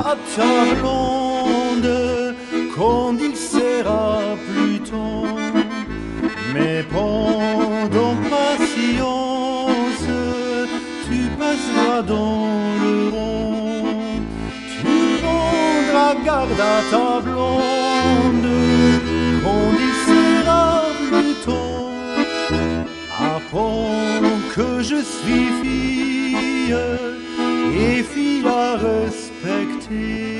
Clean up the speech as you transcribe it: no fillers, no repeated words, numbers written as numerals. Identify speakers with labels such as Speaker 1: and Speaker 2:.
Speaker 1: à ta blonde quand il sera plus tôt. Mais pendant patience, tu passeras dans le rond. Tu prendras garde à ta blonde quand il sera plus tôt. Apprends que je suis fille et fille à respecter.